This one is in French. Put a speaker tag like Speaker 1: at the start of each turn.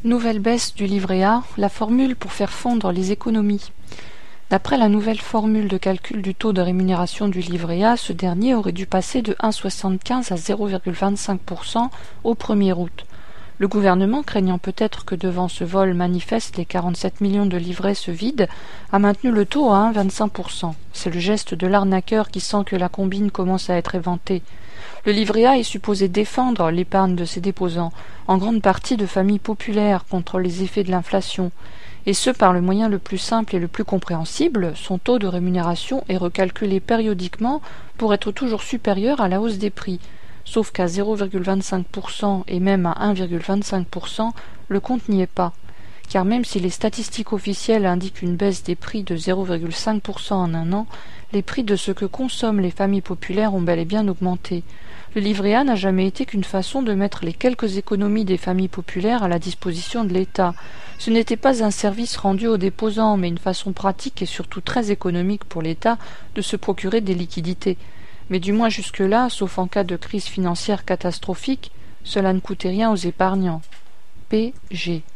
Speaker 1: Nouvelle baisse du livret A, la formule pour faire fondre les économies. D'après la nouvelle formule de calcul du taux de rémunération du livret A, ce dernier aurait dû passer de 1,75 à 0,25% au 1er août. Le gouvernement, craignant peut-être que devant ce vol manifeste les 47 millions de livrets se vident, a maintenu le taux à 1,25%. C'est le geste de l'arnaqueur qui sent que la combine commence à être éventée. Le livret A est supposé défendre l'épargne de ses déposants, en grande partie de familles populaires, contre les effets de l'inflation, et ce par le moyen le plus simple et le plus compréhensible. Son taux de rémunération est recalculé périodiquement pour être toujours supérieur à la hausse des prix, sauf qu'à 0,25% et même à 1,25%, le compte n'y est pas. Car même si les statistiques officielles indiquent une baisse des prix de 0,5% en un an, les prix de ce que consomment les familles populaires ont bel et bien augmenté. Le livret A n'a jamais été qu'une façon de mettre les quelques économies des familles populaires à la disposition de l'État. Ce n'était pas un service rendu aux déposants, mais une façon pratique et surtout très économique pour l'État de se procurer des liquidités. Mais du moins jusque-là, sauf en cas de crise financière catastrophique, cela ne coûtait rien aux épargnants. P.G.